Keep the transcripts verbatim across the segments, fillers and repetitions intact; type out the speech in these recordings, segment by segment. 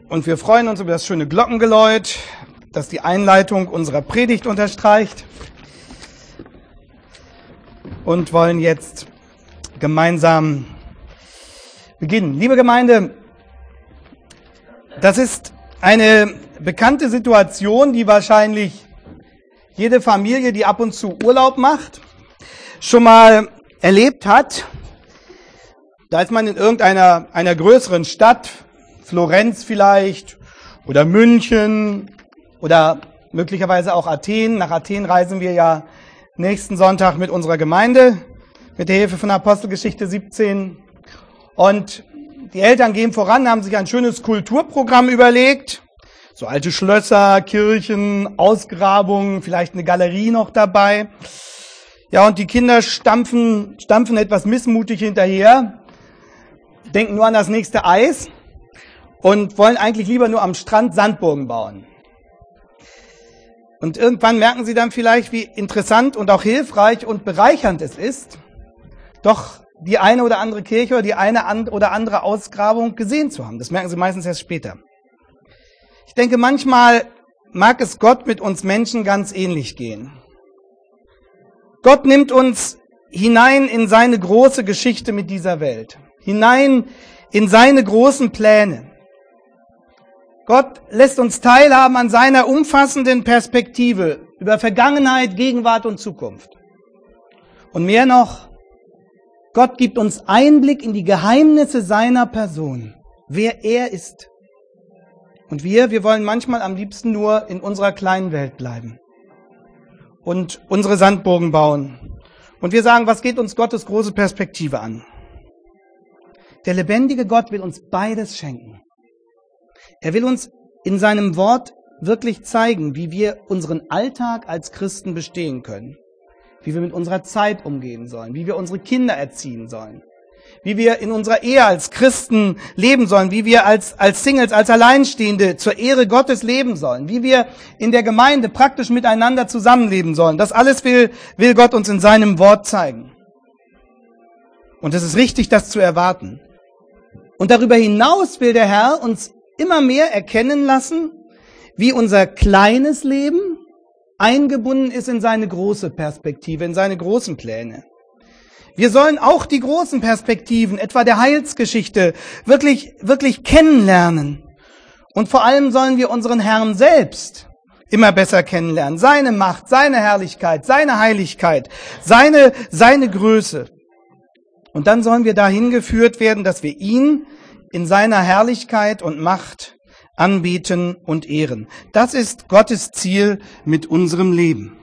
Und wir freuen uns über das schöne Glockengeläut, das die Einleitung unserer Predigt unterstreicht. Und wollen jetzt gemeinsam beginnen. Liebe Gemeinde, das ist eine bekannte Situation, die wahrscheinlich jede Familie, die ab und zu Urlaub macht, schon mal erlebt hat. Da ist man in irgendeiner einer größeren Stadt, Florenz vielleicht, oder München, oder möglicherweise auch Athen. Nach Athen reisen wir ja nächsten Sonntag mit unserer Gemeinde, mit der Hilfe von Apostelgeschichte siebzehn. Und die Eltern gehen voran, haben sich ein schönes Kulturprogramm überlegt. So alte Schlösser, Kirchen, Ausgrabungen, vielleicht eine Galerie noch dabei. Ja, und die Kinder stampfen, stampfen etwas missmutig hinterher, denken nur an das nächste Eis und wollen eigentlich lieber nur am Strand Sandburgen bauen. Und irgendwann merken sie dann vielleicht, wie interessant und auch hilfreich und bereichernd es ist, doch die eine oder andere Kirche oder die eine oder andere Ausgrabung gesehen zu haben. Das merken sie meistens erst später. Ich denke, manchmal mag es Gott mit uns Menschen ganz ähnlich gehen. Gott nimmt uns hinein in seine große Geschichte mit dieser Welt, hinein in seine großen Pläne. Gott lässt uns teilhaben an seiner umfassenden Perspektive über Vergangenheit, Gegenwart und Zukunft. Und mehr noch, Gott gibt uns Einblick in die Geheimnisse seiner Person, wer er ist. Und wir, wir wollen manchmal am liebsten nur in unserer kleinen Welt bleiben und unsere Sandburgen bauen. Und wir sagen, was geht uns Gottes große Perspektive an? Der lebendige Gott will uns beides schenken. Er will uns in seinem Wort wirklich zeigen, wie wir unseren Alltag als Christen bestehen können, wie wir mit unserer Zeit umgehen sollen, wie wir unsere Kinder erziehen sollen, wie wir in unserer Ehe als Christen leben sollen, wie wir als, als Singles, als Alleinstehende zur Ehre Gottes leben sollen, wie wir in der Gemeinde praktisch miteinander zusammenleben sollen. Das alles will, will Gott uns in seinem Wort zeigen. Und es ist richtig, das zu erwarten. Und darüber hinaus will der Herr uns immer mehr erkennen lassen, wie unser kleines Leben eingebunden ist in seine große Perspektive, in seine großen Pläne. Wir sollen auch die großen Perspektiven, etwa der Heilsgeschichte, wirklich, wirklich kennenlernen. Und vor allem sollen wir unseren Herrn selbst immer besser kennenlernen. Seine Macht, seine Herrlichkeit, seine Heiligkeit, seine, seine Größe. Und dann sollen wir dahin geführt werden, dass wir ihn in seiner Herrlichkeit und Macht anbeten und ehren. Das ist Gottes Ziel mit unserem Leben.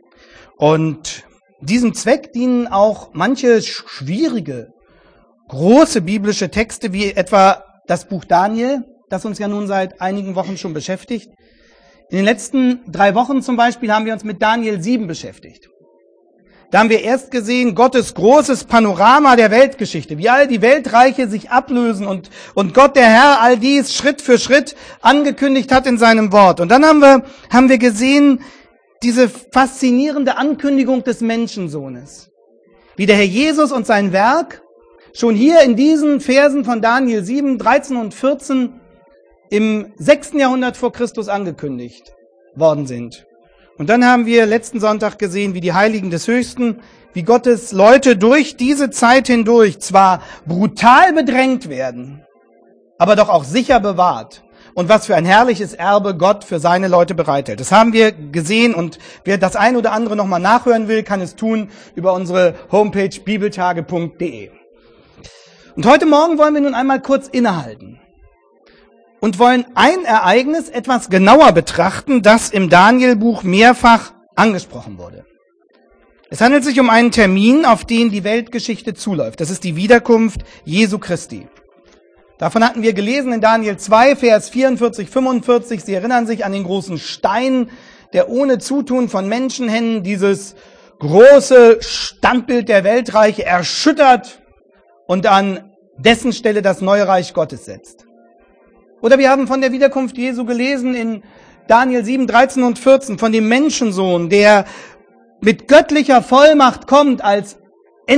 Und diesem Zweck dienen auch manche schwierige, große biblische Texte, wie etwa das Buch Daniel, das uns ja nun seit einigen Wochen schon beschäftigt. In den letzten drei Wochen zum Beispiel haben wir uns mit Daniel sieben beschäftigt. Da haben wir erst gesehen, Gottes großes Panorama der Weltgeschichte, wie all die Weltreiche sich ablösen und, und Gott, der Herr, all dies Schritt für Schritt angekündigt hat in seinem Wort. Und dann haben wir, haben wir gesehen, diese faszinierende Ankündigung des Menschensohnes. Wie der Herr Jesus und sein Werk schon hier in diesen Versen von Daniel sieben, dreizehn und vierzehn im sechsten Jahrhundert vor Christus angekündigt worden sind. Und dann haben wir letzten Sonntag gesehen, wie die Heiligen des Höchsten, wie Gottes Leute durch diese Zeit hindurch zwar brutal bedrängt werden, aber doch auch sicher bewahrt. Und was für ein herrliches Erbe Gott für seine Leute bereithält. Das haben wir gesehen und wer das ein oder andere nochmal nachhören will, kann es tun über unsere Homepage bibeltage punkt de. Und heute Morgen wollen wir nun einmal kurz innehalten und wollen ein Ereignis etwas genauer betrachten, das im Danielbuch mehrfach angesprochen wurde. Es handelt sich um einen Termin, auf den die Weltgeschichte zuläuft. Das ist die Wiederkunft Jesu Christi. Davon hatten wir gelesen in Daniel zwei, Vers vierundvierzig, fünfundvierzig. Sie erinnern sich an den großen Stein, der ohne Zutun von Menschenhänden dieses große Standbild der Weltreiche erschüttert und an dessen Stelle das neue Reich Gottes setzt. Oder wir haben von der Wiederkunft Jesu gelesen in Daniel sieben, dreizehn und vierzehn, von dem Menschensohn, der mit göttlicher Vollmacht kommt als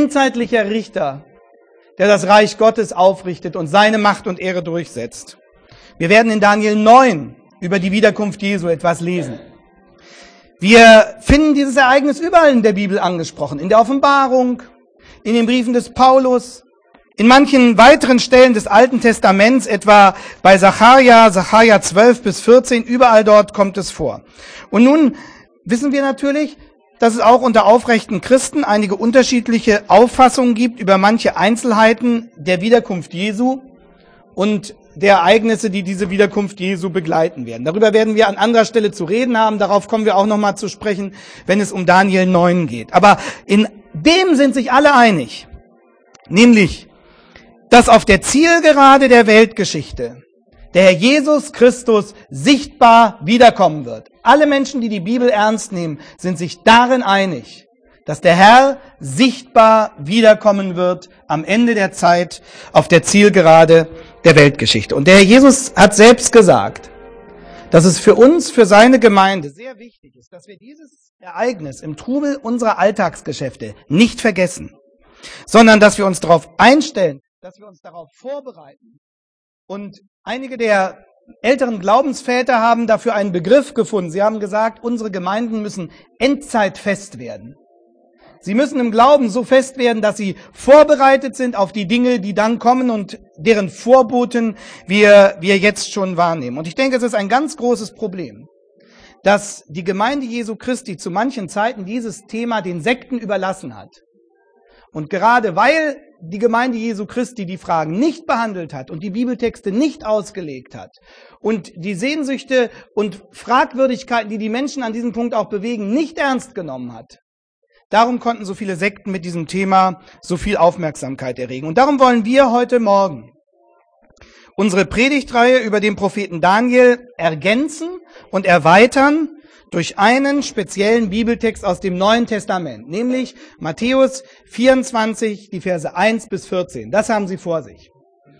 endzeitlicher Richter, der das Reich Gottes aufrichtet und seine Macht und Ehre durchsetzt. Wir werden in Daniel neun über die Wiederkunft Jesu etwas lesen. Wir finden dieses Ereignis überall in der Bibel angesprochen, in der Offenbarung, in den Briefen des Paulus, in manchen weiteren Stellen des Alten Testaments, etwa bei Sacharja, Sacharja zwölf bis vierzehn, überall dort kommt es vor. Und nun wissen wir natürlich, dass es auch unter aufrechten Christen einige unterschiedliche Auffassungen gibt über manche Einzelheiten der Wiederkunft Jesu und der Ereignisse, die diese Wiederkunft Jesu begleiten werden. Darüber werden wir an anderer Stelle zu reden haben, darauf kommen wir auch nochmal zu sprechen, wenn es um Daniel neun geht. Aber in dem sind sich alle einig, nämlich, dass auf der Zielgerade der Weltgeschichte der Herr Jesus Christus sichtbar wiederkommen wird. Alle Menschen, die die Bibel ernst nehmen, sind sich darin einig, dass der Herr sichtbar wiederkommen wird am Ende der Zeit auf der Zielgerade der Weltgeschichte. Und der Herr Jesus hat selbst gesagt, dass es für uns, für seine Gemeinde sehr wichtig ist, dass wir dieses Ereignis im Trubel unserer Alltagsgeschäfte nicht vergessen, sondern dass wir uns darauf einstellen, dass wir uns darauf vorbereiten. Und einige der älteren Glaubensväter haben dafür einen Begriff gefunden. Sie haben gesagt, unsere Gemeinden müssen endzeitfest werden. Sie müssen im Glauben so fest werden, dass sie vorbereitet sind auf die Dinge, die dann kommen und deren Vorboten wir, wir jetzt schon wahrnehmen. Und ich denke, es ist ein ganz großes Problem, dass die Gemeinde Jesu Christi zu manchen Zeiten dieses Thema den Sekten überlassen hat. Und gerade weil die Gemeinde Jesu Christi die Fragen nicht behandelt hat und die Bibeltexte nicht ausgelegt hat und die Sehnsüchte und Fragwürdigkeiten, die die Menschen an diesem Punkt auch bewegen, nicht ernst genommen hat. Darum konnten so viele Sekten mit diesem Thema so viel Aufmerksamkeit erregen. Und darum wollen wir heute Morgen unsere Predigtreihe über den Propheten Daniel ergänzen und erweitern durch einen speziellen Bibeltext aus dem Neuen Testament, nämlich Matthäus vierundzwanzig, die Verse eins bis vierzehn. Das haben Sie vor sich.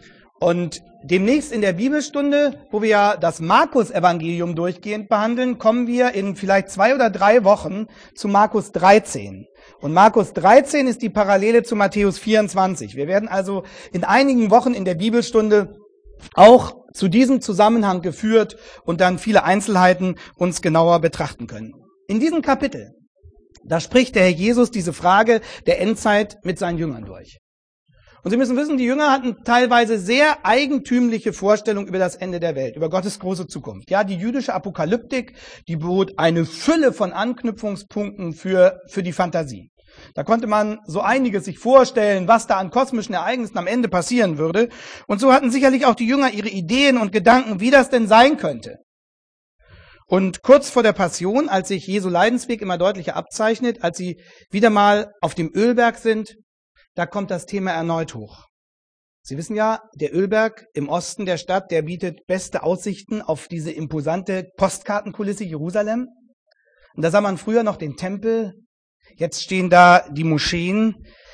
Und demnächst in der Bibelstunde, wo wir ja das Markus-Evangelium durchgehend behandeln, kommen wir in vielleicht zwei oder drei Wochen zu Markus dreizehn. Und Markus dreizehn ist die Parallele zu Matthäus vierundzwanzig. Wir werden also in einigen Wochen in der Bibelstunde auch zu diesem Zusammenhang geführt und dann viele Einzelheiten uns genauer betrachten können. In diesem Kapitel, da spricht der Herr Jesus diese Frage der Endzeit mit seinen Jüngern durch. Und Sie müssen wissen, die Jünger hatten teilweise sehr eigentümliche Vorstellungen über das Ende der Welt, über Gottes große Zukunft. Ja, die jüdische Apokalyptik, die bot eine Fülle von Anknüpfungspunkten für, für die Fantasie. Da konnte man so einiges sich vorstellen, was da an kosmischen Ereignissen am Ende passieren würde. Und so hatten sicherlich auch die Jünger ihre Ideen und Gedanken, wie das denn sein könnte. Und kurz vor der Passion, als sich Jesu Leidensweg immer deutlicher abzeichnet, als sie wieder mal auf dem Ölberg sind, da kommt das Thema erneut hoch. Sie wissen ja, der Ölberg im Osten der Stadt, der bietet beste Aussichten auf diese imposante Postkartenkulisse Jerusalem. Und da sah man früher noch den Tempel. Jetzt stehen da die Moscheen.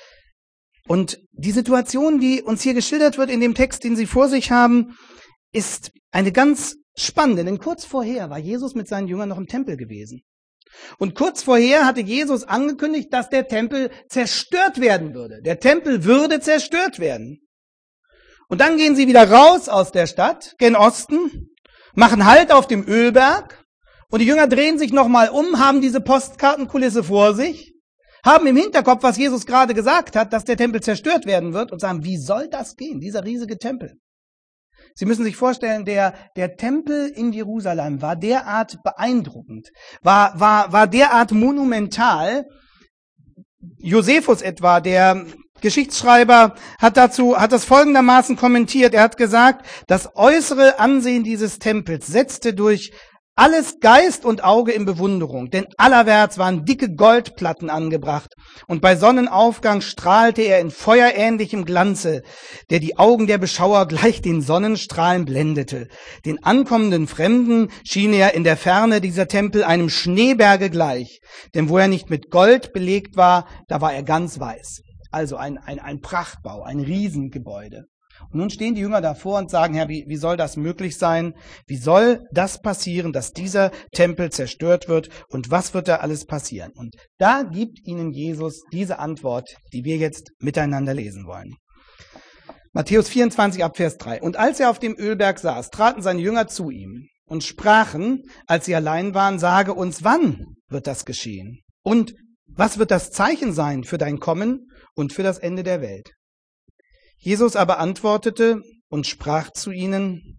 Und die Situation, die uns hier geschildert wird in dem Text, den Sie vor sich haben, ist eine ganz spannende. Denn kurz vorher war Jesus mit seinen Jüngern noch im Tempel gewesen. Und kurz vorher hatte Jesus angekündigt, dass der Tempel zerstört werden würde. Der Tempel würde zerstört werden. Und dann gehen sie wieder raus aus der Stadt, gen Osten, machen Halt auf dem Ölberg. Und die Jünger drehen sich nochmal um, haben diese Postkartenkulisse vor sich, haben im Hinterkopf, was Jesus gerade gesagt hat, dass der Tempel zerstört werden wird und sagen, wie soll das gehen, dieser riesige Tempel? Sie müssen sich vorstellen, der, der Tempel in Jerusalem war derart beeindruckend, war, war, war derart monumental. Josephus etwa, der Geschichtsschreiber, hat dazu, hat das folgendermaßen kommentiert. Er hat gesagt, das äußere Ansehen dieses Tempels setzte durch alles Geist und Auge in Bewunderung, denn allerwärts waren dicke Goldplatten angebracht und bei Sonnenaufgang strahlte er in feuerähnlichem Glanze, der die Augen der Beschauer gleich den Sonnenstrahlen blendete. Den ankommenden Fremden schien er in der Ferne dieser Tempel einem Schneeberge gleich, denn wo er nicht mit Gold belegt war, da war er ganz weiß. Also ein, ein, ein Prachtbau, ein Riesengebäude. Und nun stehen die Jünger davor und sagen, Herr, wie, wie soll das möglich sein? Wie soll das passieren, dass dieser Tempel zerstört wird? Und was wird da alles passieren? Und da gibt ihnen Jesus diese Antwort, die wir jetzt miteinander lesen wollen. Matthäus vierundzwanzig ab Vers drei. Und als er auf dem Ölberg saß, traten seine Jünger zu ihm und sprachen, als sie allein waren, sage uns, wann wird das geschehen? Und was wird das Zeichen sein für dein Kommen und für das Ende der Welt? Jesus aber antwortete und sprach zu ihnen,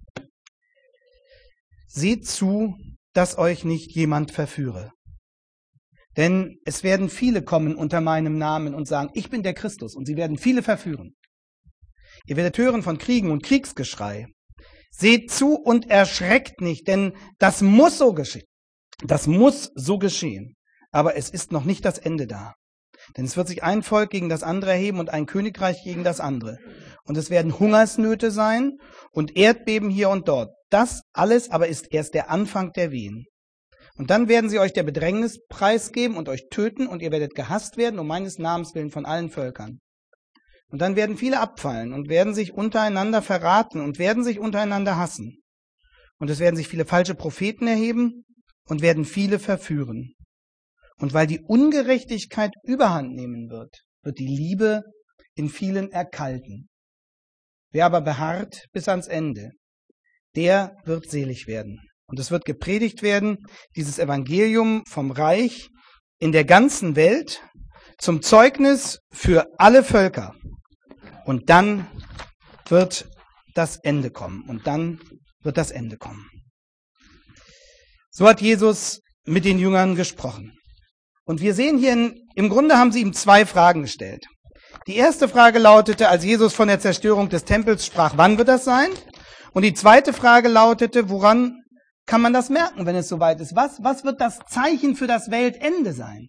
seht zu, dass euch nicht jemand verführe. Denn es werden viele kommen unter meinem Namen und sagen, ich bin der Christus, und sie werden viele verführen. Ihr werdet hören von Kriegen und Kriegsgeschrei. Seht zu und erschreckt nicht, denn das muss so geschehen. Das muss so geschehen. Aber es ist noch nicht das Ende da. Denn es wird sich ein Volk gegen das andere erheben und ein Königreich gegen das andere. Und es werden Hungersnöte sein und Erdbeben hier und dort. Das alles aber ist erst der Anfang der Wehen. Und dann werden sie euch der Bedrängnis preisgeben und euch töten, und ihr werdet gehasst werden um meines Namens willen von allen Völkern. Und dann werden viele abfallen und werden sich untereinander verraten und werden sich untereinander hassen. Und es werden sich viele falsche Propheten erheben und werden viele verführen. Und weil die Ungerechtigkeit überhand nehmen wird, wird die Liebe in vielen erkalten. Wer aber beharrt bis ans Ende, der wird selig werden. Und es wird gepredigt werden, dieses Evangelium vom Reich in der ganzen Welt zum Zeugnis für alle Völker. Und dann wird das Ende kommen. Und dann wird das Ende kommen. So hat Jesus mit den Jüngern gesprochen. Und wir sehen hier, in, im Grunde haben sie ihm zwei Fragen gestellt. Die erste Frage lautete, als Jesus von der Zerstörung des Tempels sprach, wann wird das sein? Und die zweite Frage lautete, woran kann man das merken, wenn es soweit ist? Was, was wird das Zeichen für das Weltende sein?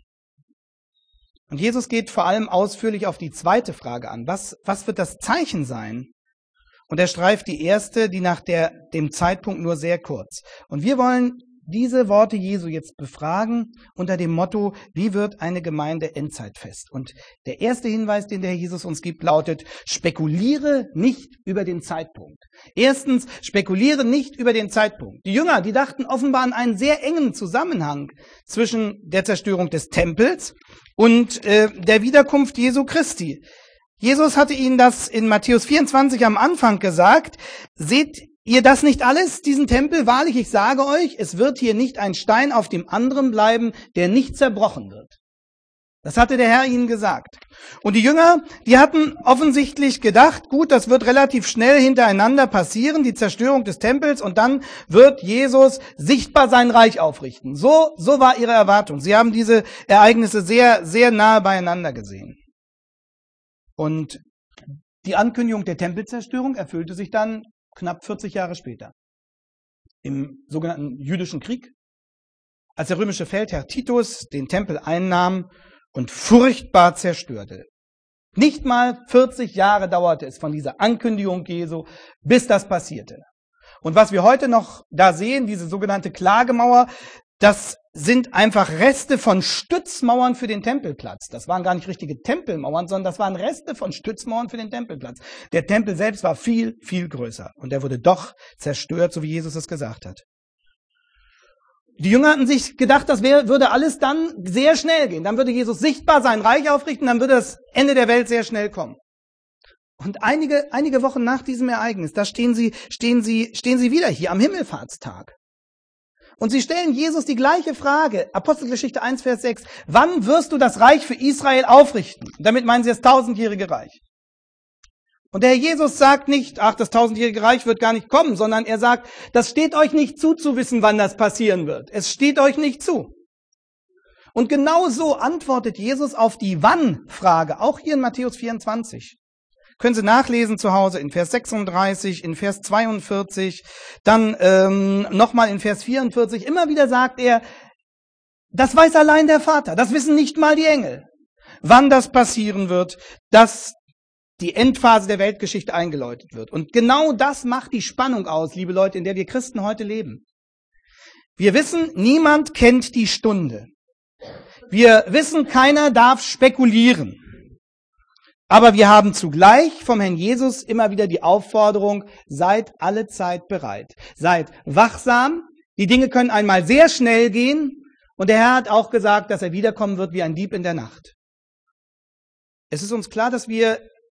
Und Jesus geht vor allem ausführlich auf die zweite Frage an. Was, was wird das Zeichen sein? Und er streift die erste, die nach der, dem Zeitpunkt nur sehr kurz. Und wir wollen diese Worte Jesu jetzt befragen unter dem Motto, wie wird eine Gemeinde endzeitfest? Und der erste Hinweis, den der Herr Jesus uns gibt, lautet, spekuliere nicht über den Zeitpunkt. Erstens, spekuliere nicht über den Zeitpunkt. Die Jünger, die dachten offenbar an einen sehr engen Zusammenhang zwischen der Zerstörung des Tempels und äh, der Wiederkunft Jesu Christi. Jesus hatte ihnen das in Matthäus vierundzwanzig am Anfang gesagt, seht ihr das nicht alles, diesen Tempel? Wahrlich, ich sage euch, es wird hier nicht ein Stein auf dem anderen bleiben, der nicht zerbrochen wird. Das hatte der Herr ihnen gesagt. Und die Jünger, die hatten offensichtlich gedacht, gut, das wird relativ schnell hintereinander passieren, die Zerstörung des Tempels, und dann wird Jesus sichtbar sein Reich aufrichten. So, so war ihre Erwartung. Sie haben diese Ereignisse sehr, sehr nahe beieinander gesehen. Und die Ankündigung der Tempelzerstörung erfüllte sich dann knapp vierzig Jahre später, im sogenannten Jüdischen Krieg, als der römische Feldherr Titus den Tempel einnahm und furchtbar zerstörte. Nicht mal vierzig Jahre dauerte es von dieser Ankündigung Jesu, bis das passierte. Und was wir heute noch da sehen, diese sogenannte Klagemauer, das sind einfach Reste von Stützmauern für den Tempelplatz. Das waren gar nicht richtige Tempelmauern, sondern das waren Reste von Stützmauern für den Tempelplatz. Der Tempel selbst war viel, viel größer. Und er wurde doch zerstört, so wie Jesus es gesagt hat. Die Jünger hatten sich gedacht, das wäre, würde alles dann sehr schnell gehen. Dann würde Jesus sichtbar sein Reich aufrichten, dann würde das Ende der Welt sehr schnell kommen. Und einige, einige Wochen nach diesem Ereignis, da stehen sie, stehen sie, stehen sie wieder hier am Himmelfahrtstag. Und sie stellen Jesus die gleiche Frage, Apostelgeschichte eins, Vers sechs, wann wirst du das Reich für Israel aufrichten? Und damit meinen sie das tausendjährige Reich. Und der Herr Jesus sagt nicht, ach, das tausendjährige Reich wird gar nicht kommen, sondern er sagt, das steht euch nicht zu, zu wissen, wann das passieren wird. Es steht euch nicht zu. Und genau so antwortet Jesus auf die Wann-Frage, auch hier in Matthäus vierundzwanzig. Können Sie nachlesen zu Hause in Vers sechsunddreißig, in Vers zweiundvierzig, dann ähm, nochmal in Vers vierundvierzig. Immer wieder sagt er, das weiß allein der Vater, das wissen nicht mal die Engel. Wann das passieren wird, dass die Endphase der Weltgeschichte eingeläutet wird. Und genau das macht die Spannung aus, liebe Leute, in der wir Christen heute leben. Wir wissen, niemand kennt die Stunde. Wir wissen, keiner darf spekulieren. Aber wir haben zugleich vom Herrn Jesus immer wieder die Aufforderung, seid alle Zeit bereit. Seid wachsam. Die Dinge können einmal sehr schnell gehen. Und der Herr hat auch gesagt, dass er wiederkommen wird wie ein Dieb in der Nacht. Es ist uns klar, dass wir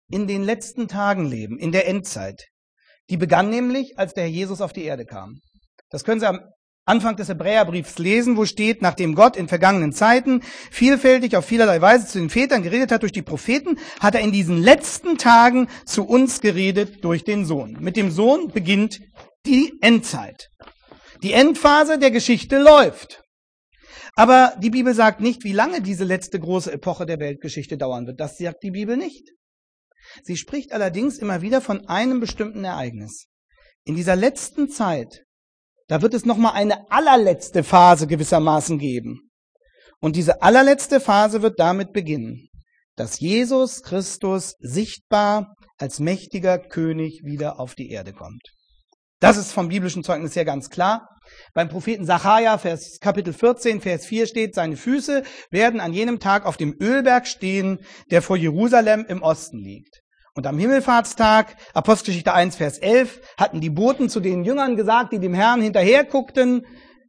in den letzten Tagen leben, in der Endzeit. Die begann nämlich, als der Herr Jesus auf die Erde kam. Das können Sie am Anfang des Hebräerbriefs lesen, wo steht, nachdem Gott in vergangenen Zeiten vielfältig auf vielerlei Weise zu den Vätern geredet hat durch die Propheten, hat er in diesen letzten Tagen zu uns geredet durch den Sohn. Mit dem Sohn beginnt die Endzeit. Die Endphase der Geschichte läuft. Aber die Bibel sagt nicht, wie lange diese letzte große Epoche der Weltgeschichte dauern wird. Das sagt die Bibel nicht. Sie spricht allerdings immer wieder von einem bestimmten Ereignis. In dieser letzten Zeit, da wird es nochmal eine allerletzte Phase gewissermaßen geben. Und diese allerletzte Phase wird damit beginnen, dass Jesus Christus sichtbar als mächtiger König wieder auf die Erde kommt. Das ist vom biblischen Zeugnis her ganz klar. Beim Propheten Sacharja, Vers, Kapitel vierzehn, Vers vier steht, seine Füße werden an jenem Tag auf dem Ölberg stehen, der vor Jerusalem im Osten liegt. Und am Himmelfahrtstag, Apostelgeschichte eins, Vers elf, hatten die Boten zu den Jüngern gesagt, die dem Herrn hinterher guckten,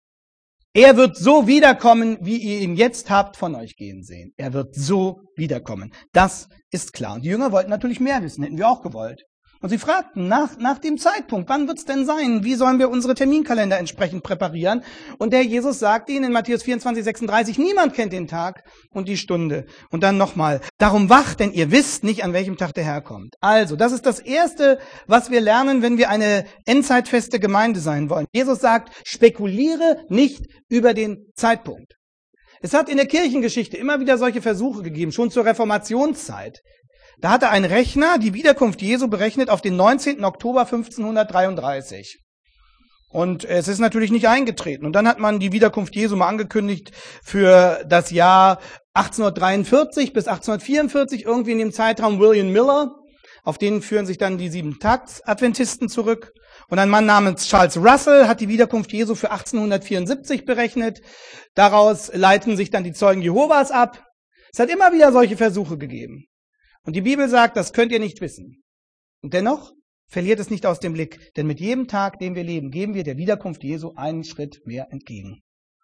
er wird so wiederkommen, wie ihr ihn jetzt habt von euch gehen sehen. Er wird so wiederkommen. Das ist klar. Und die Jünger wollten natürlich mehr wissen, hätten wir auch gewollt. Und sie fragten nach, nach dem Zeitpunkt, wann wird's denn sein? Wie sollen wir unsere Terminkalender entsprechend präparieren? Und der Jesus sagte ihnen in Matthäus vierundzwanzig, sechsunddreißig, niemand kennt den Tag und die Stunde. Und dann nochmal, darum wacht, denn ihr wisst nicht, an welchem Tag der Herr kommt. Also, das ist das Erste, was wir lernen, wenn wir eine endzeitfeste Gemeinde sein wollen. Jesus sagt, spekuliere nicht über den Zeitpunkt. Es hat in der Kirchengeschichte immer wieder solche Versuche gegeben, schon zur Reformationszeit. Da hatte ein Rechner die Wiederkunft Jesu berechnet auf den neunzehnten Oktober fünfzehnhundertdreiunddreißig. Und es ist natürlich nicht eingetreten. Und dann hat man die Wiederkunft Jesu mal angekündigt für das Jahr achtzehnhundertdreiundvierzig bis achtzehnhundertvierundvierzig, irgendwie in dem Zeitraum William Miller. Auf den führen sich dann die Sieben-Tags-Adventisten zurück. Und ein Mann namens Charles Russell hat die Wiederkunft Jesu für achtzehnhundertvierundsiebzig berechnet. Daraus leiten sich dann die Zeugen Jehovas ab. Es hat immer wieder solche Versuche gegeben. Und die Bibel sagt, das könnt ihr nicht wissen. Und dennoch verliert es nicht aus dem Blick, denn mit jedem Tag, den wir leben, geben wir der Wiederkunft Jesu einen Schritt mehr entgegen.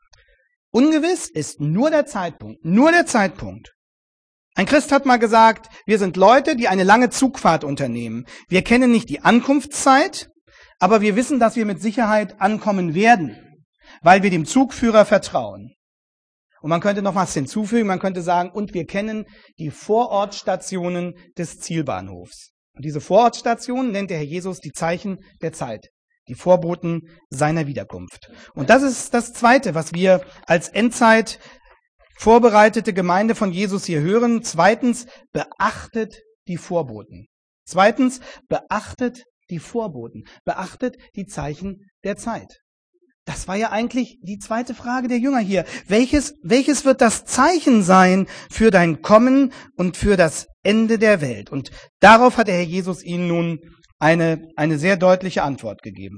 Ungewiss ist nur der Zeitpunkt, nur der Zeitpunkt. Ein Christ hat mal gesagt, wir sind Leute, die eine lange Zugfahrt unternehmen. Wir kennen nicht die Ankunftszeit, aber wir wissen, dass wir mit Sicherheit ankommen werden, weil wir dem Zugführer vertrauen. Und man könnte noch was hinzufügen, man könnte sagen, und wir kennen die Vorortstationen des Zielbahnhofs. Und diese Vorortstationen nennt der Herr Jesus die Zeichen der Zeit, die Vorboten seiner Wiederkunft. Und das ist das Zweite, was wir als Endzeit vorbereitete Gemeinde von Jesus hier hören. Zweitens, beachtet die Vorboten. Zweitens, beachtet die Vorboten. Beachtet die Zeichen der Zeit. Das war ja eigentlich die zweite Frage der Jünger hier. Welches, welches wird das Zeichen sein für dein Kommen und für das Ende der Welt? Und darauf hat der Herr Jesus ihnen nun eine, eine sehr deutliche Antwort gegeben.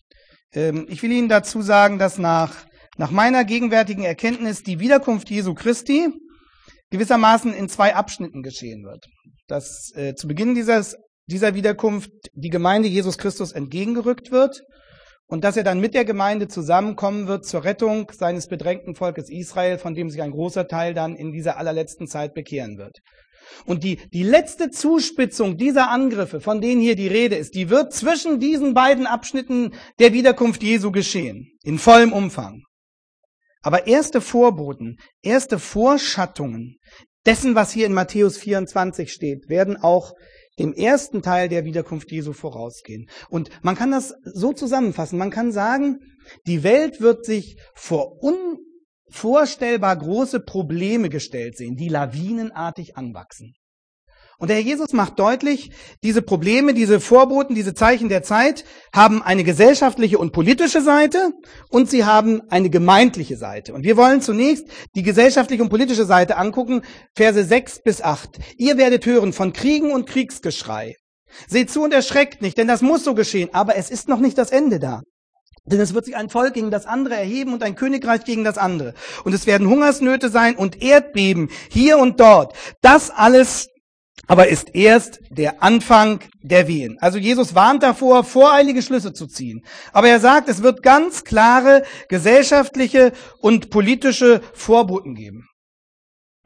Ähm, ich will Ihnen dazu sagen, dass nach, nach meiner gegenwärtigen Erkenntnis die Wiederkunft Jesu Christi gewissermaßen in zwei Abschnitten geschehen wird. Dass äh, zu Beginn dieses, dieser Wiederkunft die Gemeinde Jesus Christus entgegengerückt wird, und dass er dann mit der Gemeinde zusammenkommen wird zur Rettung seines bedrängten Volkes Israel, von dem sich ein großer Teil dann in dieser allerletzten Zeit bekehren wird. Und die, die letzte Zuspitzung dieser Angriffe, von denen hier die Rede ist, die wird zwischen diesen beiden Abschnitten der Wiederkunft Jesu geschehen, in vollem Umfang. Aber erste Vorboten, erste Vorschattungen dessen, was hier in Matthäus vierundzwanzig steht, werden auch dem ersten Teil der Wiederkunft Jesu vorausgehen. Und man kann das so zusammenfassen. Man kann sagen, die Welt wird sich vor unvorstellbar große Probleme gestellt sehen, die lawinenartig anwachsen. Und der Herr Jesus macht deutlich, diese Probleme, diese Vorboten, diese Zeichen der Zeit haben eine gesellschaftliche und politische Seite und sie haben eine gemeindliche Seite. Und wir wollen zunächst die gesellschaftliche und politische Seite angucken, Verse sechs bis acht. Ihr werdet hören von Kriegen und Kriegsgeschrei. Seht zu und erschreckt nicht, denn das muss so geschehen, aber es ist noch nicht das Ende da. Denn es wird sich ein Volk gegen das andere erheben und ein Königreich gegen das andere. Und es werden Hungersnöte sein und Erdbeben hier und dort. Das alles aber ist erst der Anfang der Wehen. Also Jesus warnt davor, voreilige Schlüsse zu ziehen. Aber er sagt, es wird ganz klare gesellschaftliche und politische Vorboten geben.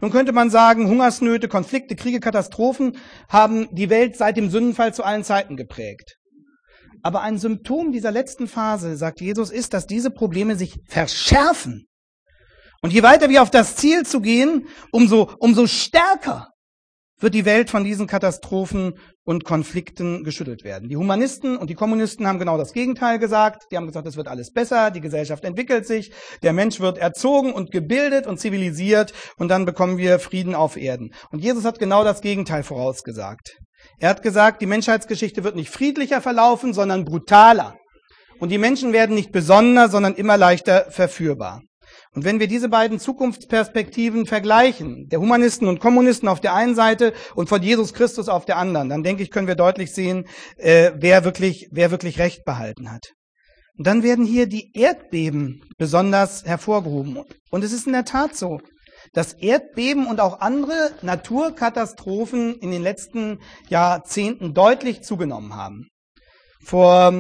Nun könnte man sagen, Hungersnöte, Konflikte, Kriege, Katastrophen haben die Welt seit dem Sündenfall zu allen Zeiten geprägt. Aber ein Symptom dieser letzten Phase, sagt Jesus, ist, dass diese Probleme sich verschärfen. Und je weiter wir auf das Ziel zu gehen, umso, umso stärker wird die Welt von diesen Katastrophen und Konflikten geschüttelt werden. Die Humanisten und die Kommunisten haben genau das Gegenteil gesagt. Die haben gesagt, es wird alles besser, die Gesellschaft entwickelt sich, der Mensch wird erzogen und gebildet und zivilisiert und dann bekommen wir Frieden auf Erden. Und Jesus hat genau das Gegenteil vorausgesagt. Er hat gesagt, die Menschheitsgeschichte wird nicht friedlicher verlaufen, sondern brutaler. Und die Menschen werden nicht besonnener, sondern immer leichter verführbar. Und wenn wir diese beiden Zukunftsperspektiven vergleichen, der Humanisten und Kommunisten auf der einen Seite und von Jesus Christus auf der anderen, dann denke ich, können wir deutlich sehen, äh, wer wirklich, wer wirklich Recht behalten hat. Und dann werden hier die Erdbeben besonders hervorgehoben. Und es ist in der Tat so, dass Erdbeben und auch andere Naturkatastrophen in den letzten Jahrzehnten deutlich zugenommen haben. Vor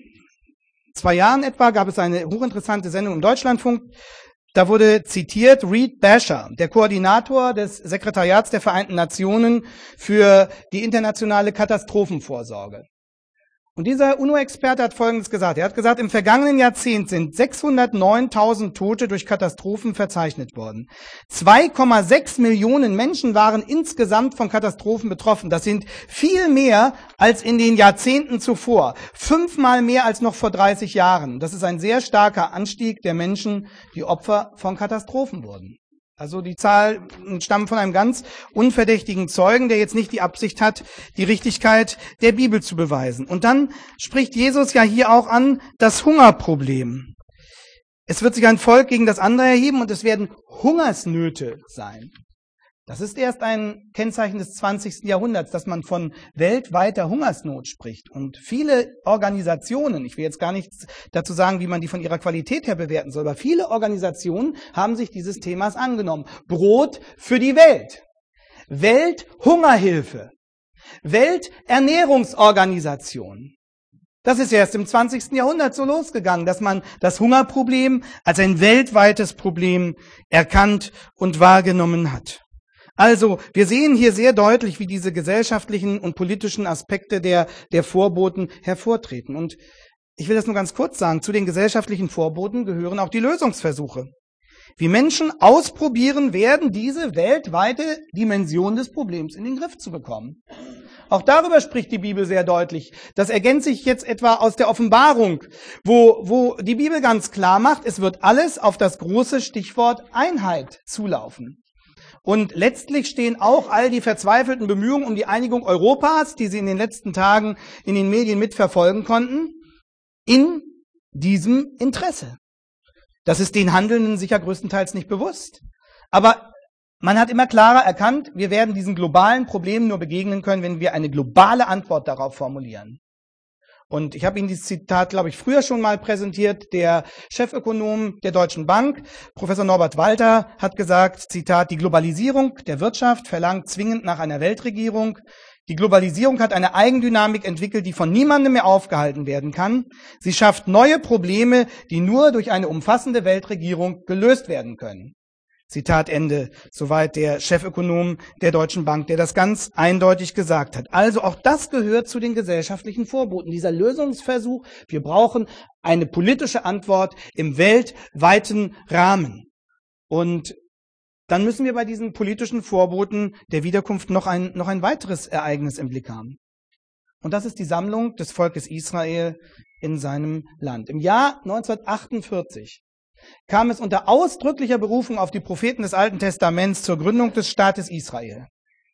zwei Jahren etwa gab es eine hochinteressante Sendung im Deutschlandfunk. Da wurde zitiert Reed Basher, der Koordinator des Sekretariats der Vereinten Nationen für die internationale Katastrophenvorsorge. Und dieser UNO-Experte hat Folgendes gesagt. Er hat gesagt, im vergangenen Jahrzehnt sind sechshundertneuntausend Tote durch Katastrophen verzeichnet worden. zwei Komma sechs Millionen Menschen waren insgesamt von Katastrophen betroffen. Das sind viel mehr als in den Jahrzehnten zuvor. Fünfmal mehr als noch vor dreißig Jahren. Das ist ein sehr starker Anstieg der Menschen, die Opfer von Katastrophen wurden. Also die Zahl stammt von einem ganz unverdächtigen Zeugen, der jetzt nicht die Absicht hat, die Richtigkeit der Bibel zu beweisen. Und dann spricht Jesus ja hier auch an das Hungerproblem. Es wird sich ein Volk gegen das andere erheben und es werden Hungersnöte sein. Das ist erst ein Kennzeichen des zwanzigsten Jahrhunderts, dass man von weltweiter Hungersnot spricht. Und viele Organisationen, ich will jetzt gar nichts dazu sagen, wie man die von ihrer Qualität her bewerten soll, aber viele Organisationen haben sich dieses Themas angenommen. Brot für die Welt, Welthungerhilfe, Welternährungsorganisation. Das ist erst im zwanzigsten Jahrhundert so losgegangen, dass man das Hungerproblem als ein weltweites Problem erkannt und wahrgenommen hat. Also, wir sehen hier sehr deutlich, wie diese gesellschaftlichen und politischen Aspekte der, der Vorboten hervortreten. Und ich will das nur ganz kurz sagen, zu den gesellschaftlichen Vorboten gehören auch die Lösungsversuche. Wie Menschen ausprobieren werden, diese weltweite Dimension des Problems in den Griff zu bekommen. Auch darüber spricht die Bibel sehr deutlich. Das ergänzt sich jetzt etwa aus der Offenbarung, wo, wo die Bibel ganz klar macht, es wird alles auf das große Stichwort Einheit zulaufen. Und letztlich stehen auch all die verzweifelten Bemühungen um die Einigung Europas, die Sie in den letzten Tagen in den Medien mitverfolgen konnten, in diesem Interesse. Das ist den Handelnden sicher größtenteils nicht bewusst. Aber man hat immer klarer erkannt, wir werden diesen globalen Problemen nur begegnen können, wenn wir eine globale Antwort darauf formulieren. Und ich habe Ihnen dieses Zitat, glaube ich, früher schon mal präsentiert. Der Chefökonom der Deutschen Bank, Professor Norbert Walter, hat gesagt, Zitat, die Globalisierung der Wirtschaft verlangt zwingend nach einer Weltregierung. Die Globalisierung hat eine Eigendynamik entwickelt, die von niemandem mehr aufgehalten werden kann. Sie schafft neue Probleme, die nur durch eine umfassende Weltregierung gelöst werden können. Zitat Ende. Soweit der Chefökonom der Deutschen Bank, der das ganz eindeutig gesagt hat. Also auch das gehört zu den gesellschaftlichen Vorboten. Dieser Lösungsversuch, wir brauchen eine politische Antwort im weltweiten Rahmen. Und dann müssen wir bei diesen politischen Vorboten der Wiederkunft noch ein, noch ein weiteres Ereignis im Blick haben. Und das ist die Sammlung des Volkes Israel in seinem Land. Im Jahr neunzehnhundertachtundvierzig kam es unter ausdrücklicher Berufung auf die Propheten des Alten Testaments zur Gründung des Staates Israel.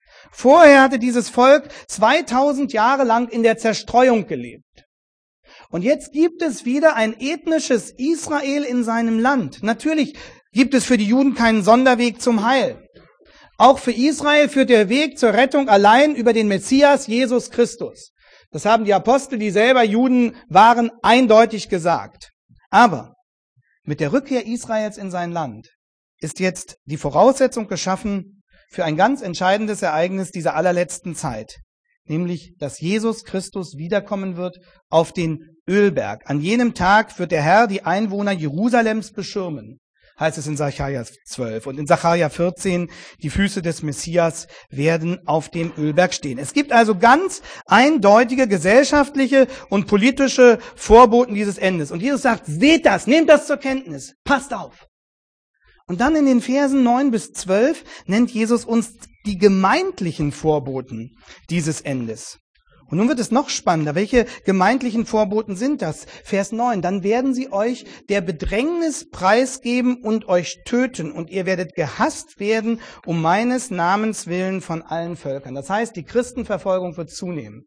Vorher hatte dieses Volk zweitausend Jahre lang in der Zerstreuung gelebt. Und jetzt gibt es wieder ein ethnisches Israel in seinem Land. Natürlich gibt es für die Juden keinen Sonderweg zum Heil. Auch für Israel führt der Weg zur Rettung allein über den Messias Jesus Christus. Das haben die Apostel, die selber Juden waren, eindeutig gesagt. Aber mit der Rückkehr Israels in sein Land ist jetzt die Voraussetzung geschaffen für ein ganz entscheidendes Ereignis dieser allerletzten Zeit, nämlich, dass Jesus Christus wiederkommen wird auf den Ölberg. An jenem Tag wird der Herr die Einwohner Jerusalems beschirmen. heißt es in Sacharja zwölf. Und in Sacharja vierzehn, die Füße des Messias werden auf dem Ölberg stehen. Es gibt also ganz eindeutige gesellschaftliche und politische Vorboten dieses Endes. Und Jesus sagt, seht das, nehmt das zur Kenntnis, passt auf. Und dann in den Versen neun bis zwölf nennt Jesus uns die gemeindlichen Vorboten dieses Endes. Und nun wird es noch spannender. Welche gemeindlichen Vorboten sind das? Vers neun. Dann werden sie euch der Bedrängnis preisgeben und euch töten. Und ihr werdet gehasst werden um meines Namens willen von allen Völkern. Das heißt, die Christenverfolgung wird zunehmen.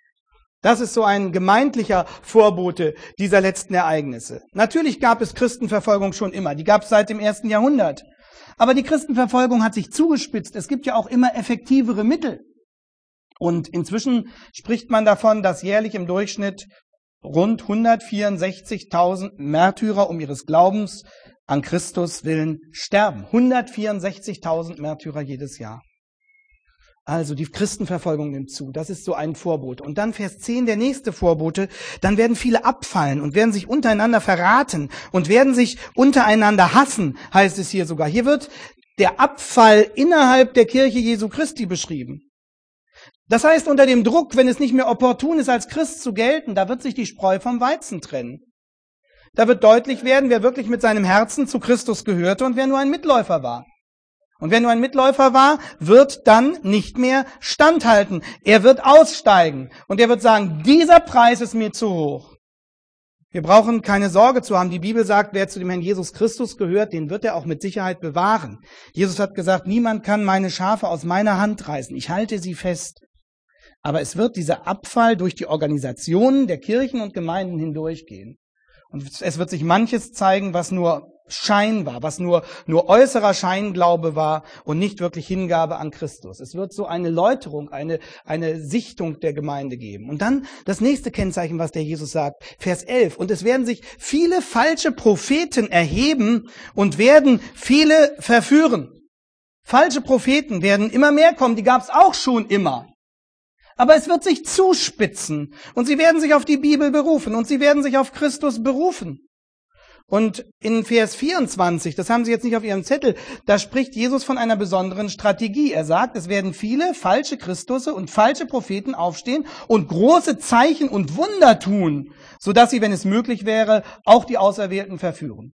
Das ist so ein gemeindlicher Vorbote dieser letzten Ereignisse. Natürlich gab es Christenverfolgung schon immer. Die gab es seit dem ersten Jahrhundert. Aber die Christenverfolgung hat sich zugespitzt. Es gibt ja auch immer effektivere Mittel. Und inzwischen spricht man davon, dass jährlich im Durchschnitt rund hundertvierundsechzigtausend Märtyrer um ihres Glaubens an Christus willen sterben. hundertvierundsechzigtausend Märtyrer jedes Jahr. Also die Christenverfolgung nimmt zu. Das ist so ein Vorbote. Und dann Vers zehn, der nächste Vorbote. Dann werden viele abfallen und werden sich untereinander verraten und werden sich untereinander hassen, heißt es hier sogar. Hier wird der Abfall innerhalb der Kirche Jesu Christi beschrieben. Das heißt, unter dem Druck, wenn es nicht mehr opportun ist, als Christ zu gelten, da wird sich die Spreu vom Weizen trennen. Da wird deutlich werden, wer wirklich mit seinem Herzen zu Christus gehörte und wer nur ein Mitläufer war. Und wer nur ein Mitläufer war, wird dann nicht mehr standhalten. Er wird aussteigen und er wird sagen, dieser Preis ist mir zu hoch. Wir brauchen keine Sorge zu haben. Die Bibel sagt, wer zu dem Herrn Jesus Christus gehört, den wird er auch mit Sicherheit bewahren. Jesus hat gesagt, niemand kann meine Schafe aus meiner Hand reißen. Ich halte sie fest. Aber es wird dieser Abfall durch die Organisationen der Kirchen und Gemeinden hindurchgehen. Und es wird sich manches zeigen, was nur Schein war, was nur, nur äußerer Scheinglaube war und nicht wirklich Hingabe an Christus. Es wird so eine Läuterung, eine, eine Sichtung der Gemeinde geben. Und dann das nächste Kennzeichen, was der Jesus sagt, Vers elf. Und es werden sich viele falsche Propheten erheben und werden viele verführen. Falsche Propheten werden immer mehr kommen, die gab es auch schon immer. Aber es wird sich zuspitzen und sie werden sich auf die Bibel berufen und sie werden sich auf Christus berufen. Und in Vers vierundzwanzig, das haben Sie jetzt nicht auf Ihrem Zettel, da spricht Jesus von einer besonderen Strategie. Er sagt, es werden viele falsche Christusse und falsche Propheten aufstehen und große Zeichen und Wunder tun, sodass sie, wenn es möglich wäre, auch die Auserwählten verführen.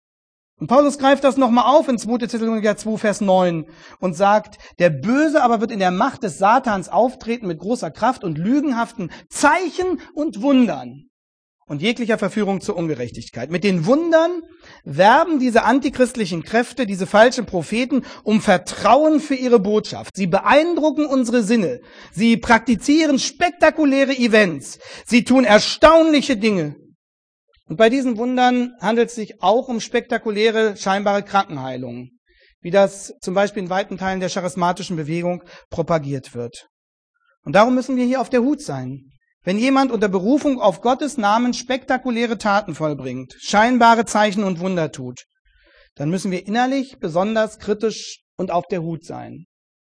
Und Paulus greift das nochmal auf in zweiter Thessalonicher zwei, Vers neun und sagt, der Böse aber wird in der Macht des Satans auftreten mit großer Kraft und lügenhaften Zeichen und Wundern und jeglicher Verführung zur Ungerechtigkeit. Mit den Wundern werben diese antichristlichen Kräfte, diese falschen Propheten, um Vertrauen für ihre Botschaft. Sie beeindrucken unsere Sinne. Sie praktizieren spektakuläre Events. Sie tun erstaunliche Dinge. Und bei diesen Wundern handelt es sich auch um spektakuläre, scheinbare Krankenheilungen, wie das zum Beispiel in weiten Teilen der charismatischen Bewegung propagiert wird. Und darum müssen wir hier auf der Hut sein. Wenn jemand unter Berufung auf Gottes Namen spektakuläre Taten vollbringt, scheinbare Zeichen und Wunder tut, dann müssen wir innerlich besonders kritisch und auf der Hut sein.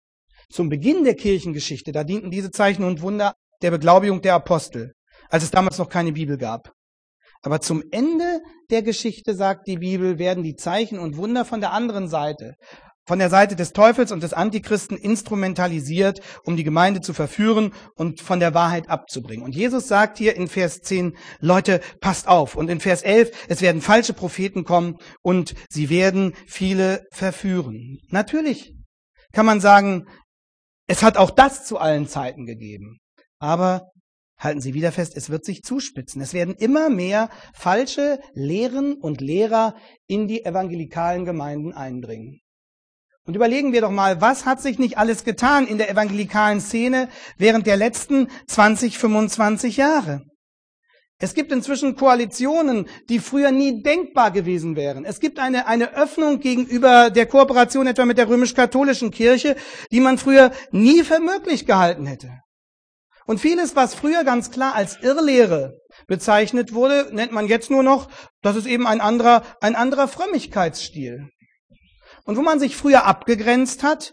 Zum Beginn der Kirchengeschichte, da dienten diese Zeichen und Wunder der Beglaubigung der Apostel, als es damals noch keine Bibel gab. Aber zum Ende der Geschichte, sagt die Bibel, werden die Zeichen und Wunder von der anderen Seite, von der Seite des Teufels und des Antichristen instrumentalisiert, um die Gemeinde zu verführen und von der Wahrheit abzubringen. Und Jesus sagt hier in Vers zehn, Leute, passt auf. Und in Vers elf, es werden falsche Propheten kommen und sie werden viele verführen. Natürlich kann man sagen, es hat auch das zu allen Zeiten gegeben. Aber halten Sie wieder fest, es wird sich zuspitzen. Es werden immer mehr falsche Lehren und Lehrer in die evangelikalen Gemeinden eindringen. Und überlegen wir doch mal, was hat sich nicht alles getan in der evangelikalen Szene während der letzten zwanzig, fünfundzwanzig Jahre? Es gibt inzwischen Koalitionen, die früher nie denkbar gewesen wären. Es gibt eine, eine Öffnung gegenüber der Kooperation etwa mit der römisch-katholischen Kirche, die man früher nie für möglich gehalten hätte. Und vieles, was früher ganz klar als Irrlehre bezeichnet wurde, nennt man jetzt nur noch, das ist eben ein anderer, ein anderer Frömmigkeitsstil. Und wo man sich früher abgegrenzt hat,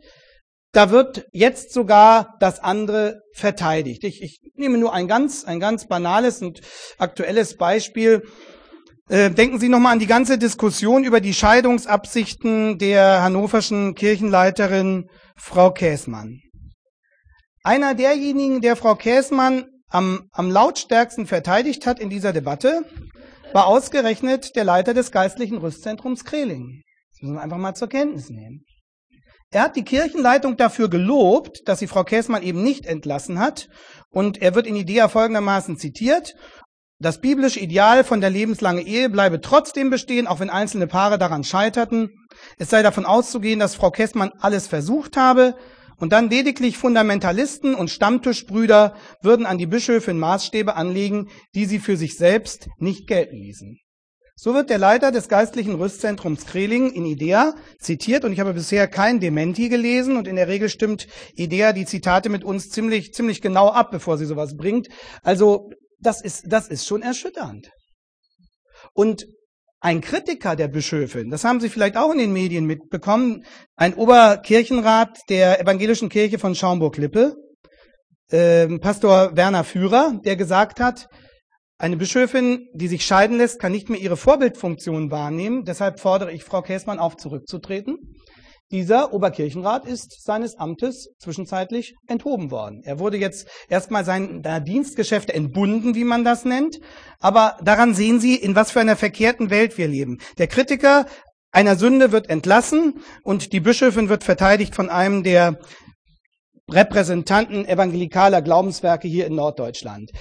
da wird jetzt sogar das andere verteidigt. Ich, ich nehme nur ein ganz, ein ganz banales und aktuelles Beispiel. Äh, denken Sie nochmal an die ganze Diskussion über die Scheidungsabsichten der hannoverschen Kirchenleiterin Frau Käßmann. Einer derjenigen, der Frau Käßmann am, am lautstärksten verteidigt hat in dieser Debatte, war ausgerechnet der Leiter des geistlichen Rüstzentrums Kreling. Das müssen wir einfach mal zur Kenntnis nehmen. Er hat die Kirchenleitung dafür gelobt, dass sie Frau Käßmann eben nicht entlassen hat. Und er wird in Idea folgendermaßen zitiert: Das biblische Ideal von der lebenslangen Ehe bleibe trotzdem bestehen, auch wenn einzelne Paare daran scheiterten. Es sei davon auszugehen, dass Frau Käßmann alles versucht habe. Und dann lediglich Fundamentalisten und Stammtischbrüder würden an die Bischöfin Maßstäbe anlegen, die sie für sich selbst nicht gelten ließen. So wird der Leiter des geistlichen Rüstzentrums Kreling in Idea zitiert, und ich habe bisher kein Dementi gelesen, und in der Regel stimmt Idea die Zitate mit uns ziemlich, ziemlich genau ab, bevor sie sowas bringt. Also das ist, das ist schon erschütternd. Und ein Kritiker der Bischöfin, das haben Sie vielleicht auch in den Medien mitbekommen, ein Oberkirchenrat der evangelischen Kirche von Schaumburg-Lippe, äh, Pastor Werner Führer, der gesagt hat, eine Bischöfin, die sich scheiden lässt, kann nicht mehr ihre Vorbildfunktion wahrnehmen. Deshalb fordere ich Frau Käßmann auf, zurückzutreten. Dieser Oberkirchenrat ist seines Amtes zwischenzeitlich enthoben worden. Er wurde jetzt erstmal seiner Dienstgeschäfte entbunden, wie man das nennt. Aber daran sehen Sie, in was für einer verkehrten Welt wir leben. Der Kritiker einer Sünde wird entlassen und die Bischöfin wird verteidigt von einem der Repräsentanten evangelikaler Glaubenswerke hier in Norddeutschland.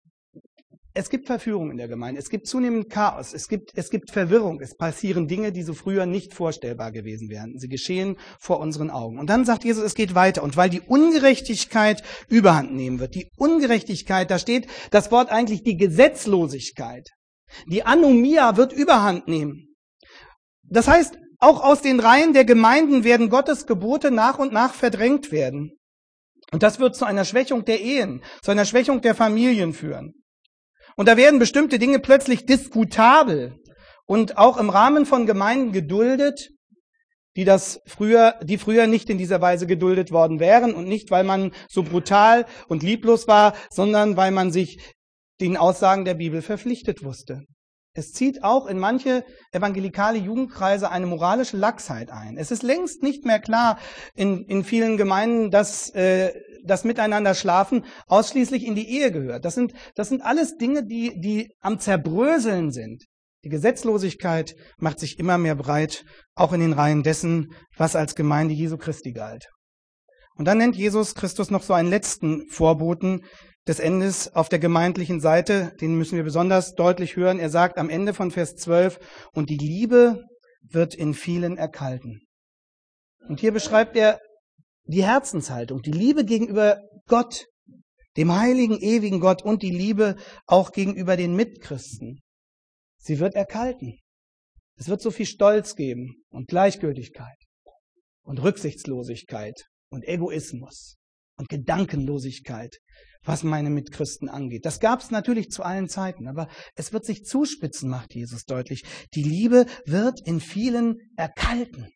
Es gibt Verführung in der Gemeinde, es gibt zunehmend Chaos, es gibt, es gibt Verwirrung, es passieren Dinge, die so früher nicht vorstellbar gewesen wären. Sie geschehen vor unseren Augen. Und dann sagt Jesus, es geht weiter. Und weil die Ungerechtigkeit überhand nehmen wird, die Ungerechtigkeit, da steht das Wort eigentlich die Gesetzlosigkeit, die Anomia wird überhand nehmen. Das heißt, auch aus den Reihen der Gemeinden werden Gottes Gebote nach und nach verdrängt werden. Und das wird zu einer Schwächung der Ehen, zu einer Schwächung der Familien führen. Und da werden bestimmte Dinge plötzlich diskutabel und auch im Rahmen von Gemeinden geduldet, die das früher, die früher nicht in dieser Weise geduldet worden wären, und nicht, weil man so brutal und lieblos war, sondern weil man sich den Aussagen der Bibel verpflichtet wusste. Es zieht auch in manche evangelikale Jugendkreise eine moralische Laxheit ein. Es ist längst nicht mehr klar in, in vielen Gemeinden, dass äh, das Miteinander schlafen ausschließlich in die Ehe gehört. Das sind, das sind alles Dinge, die, die am Zerbröseln sind. Die Gesetzlosigkeit macht sich immer mehr breit, auch in den Reihen dessen, was als Gemeinde Jesu Christi galt. Und dann nennt Jesus Christus noch so einen letzten Vorboten des Endes auf der gemeindlichen Seite, den müssen wir besonders deutlich hören. Er sagt am Ende von Vers zwölf, und die Liebe wird in vielen erkalten. Und hier beschreibt er die Herzenshaltung, die Liebe gegenüber Gott, dem heiligen, ewigen Gott, und die Liebe auch gegenüber den Mitchristen. Sie wird erkalten. Es wird so viel Stolz geben und Gleichgültigkeit und Rücksichtslosigkeit und Egoismus und Gedankenlosigkeit, was meine Mitchristen angeht. Das gab es natürlich zu allen Zeiten, aber es wird sich zuspitzen, macht Jesus deutlich. Die Liebe wird in vielen erkalten.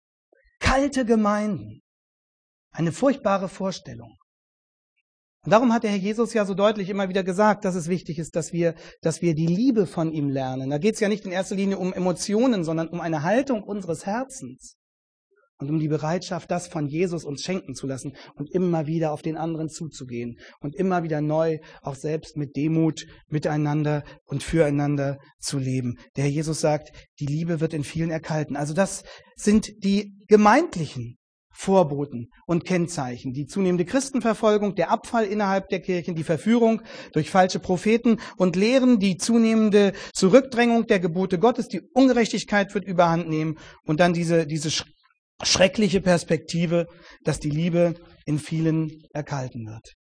Kalte Gemeinden. Eine furchtbare Vorstellung. Und darum hat der Herr Jesus ja so deutlich immer wieder gesagt, dass es wichtig ist, dass wir, dass wir die Liebe von ihm lernen. Da geht es ja nicht in erster Linie um Emotionen, sondern um eine Haltung unseres Herzens und um die Bereitschaft, das von Jesus uns schenken zu lassen und immer wieder auf den anderen zuzugehen und immer wieder neu auch selbst mit Demut miteinander und füreinander zu leben. Der Herr Jesus sagt, die Liebe wird in vielen erkalten. Also das sind die gemeindlichen Vorboten und Kennzeichen, die zunehmende Christenverfolgung, der Abfall innerhalb der Kirchen, die Verführung durch falsche Propheten und Lehren, die zunehmende Zurückdrängung der Gebote Gottes, die Ungerechtigkeit wird überhand nehmen und dann diese, diese schreckliche Perspektive, dass die Liebe in vielen erkalten wird.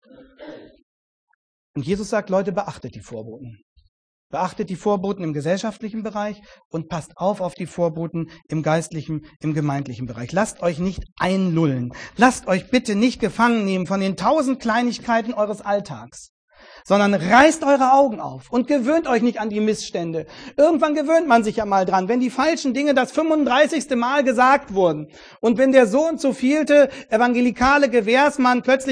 Und Jesus sagt, Leute, beachtet die Vorboten. Beachtet die Vorboten im gesellschaftlichen Bereich und passt auf auf die Vorboten im geistlichen, im gemeindlichen Bereich. Lasst euch nicht einlullen. Lasst euch bitte nicht gefangen nehmen von den tausend Kleinigkeiten eures Alltags, sondern reißt eure Augen auf und gewöhnt euch nicht an die Missstände. Irgendwann gewöhnt man sich ja mal dran, wenn die falschen Dinge das fünfunddreißigste Mal gesagt wurden und wenn der so und so vielte evangelikale Gewährsmann plötzlich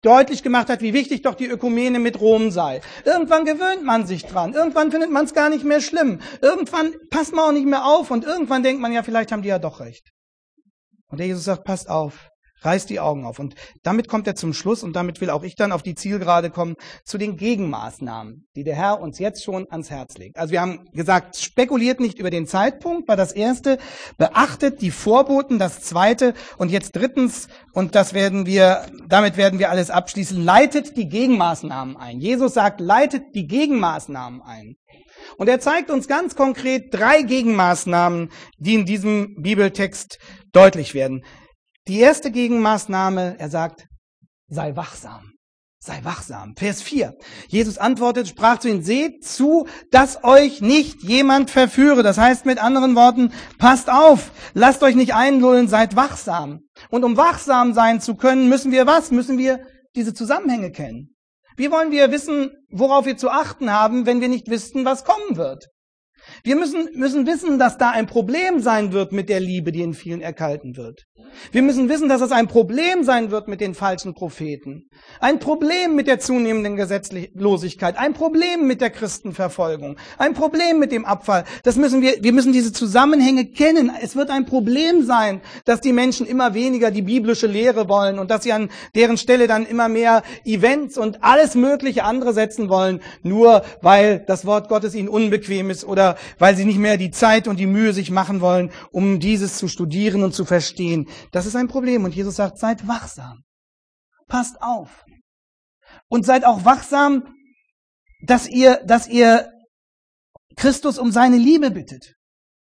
deutlich gemacht hat, wie wichtig doch die Ökumene mit Rom sei. Irgendwann gewöhnt man sich dran. Irgendwann findet man es gar nicht mehr schlimm. Irgendwann passt man auch nicht mehr auf und irgendwann denkt man, ja, vielleicht haben die ja doch recht. Und der Jesus sagt, passt auf, reißt die Augen auf. Und damit kommt er zum Schluss und damit will auch ich dann auf die Zielgerade kommen, zu den Gegenmaßnahmen, die der Herr uns jetzt schon ans Herz legt. Also wir haben gesagt, spekuliert nicht über den Zeitpunkt, war das Erste, beachtet die Vorboten, das Zweite und jetzt drittens, und das werden wir, damit werden wir alles abschließen, leitet die Gegenmaßnahmen ein. Jesus sagt, leitet die Gegenmaßnahmen ein. Und er zeigt uns ganz konkret drei Gegenmaßnahmen, die in diesem Bibeltext deutlich werden. Die erste Gegenmaßnahme, er sagt, sei wachsam, sei wachsam. Vers vier. Jesus antwortet, sprach zu ihnen, seht zu, dass euch nicht jemand verführe. Das heißt mit anderen Worten, passt auf, lasst euch nicht einlullen, seid wachsam. Und um wachsam sein zu können, müssen wir was? Müssen wir diese Zusammenhänge kennen. Wie wollen wir wissen, worauf wir zu achten haben, wenn wir nicht wissen, was kommen wird? Wir müssen, müssen wissen, dass da ein Problem sein wird mit der Liebe, die in vielen erkalten wird. Wir müssen wissen, dass es ein Problem sein wird mit den falschen Propheten. Ein Problem mit der zunehmenden Gesetzlosigkeit. Ein Problem mit der Christenverfolgung. Ein Problem mit dem Abfall. Das müssen wir, wir müssen diese Zusammenhänge kennen. Es wird ein Problem sein, dass die Menschen immer weniger die biblische Lehre wollen und dass sie an deren Stelle dann immer mehr Events und alles mögliche andere setzen wollen, nur weil das Wort Gottes ihnen unbequem ist oder weil sie nicht mehr die Zeit und die Mühe sich machen wollen, um dieses zu studieren und zu verstehen. Das ist ein Problem. Und Jesus sagt, seid wachsam. Passt auf. Und seid auch wachsam, dass ihr, dass ihr Christus um seine Liebe bittet.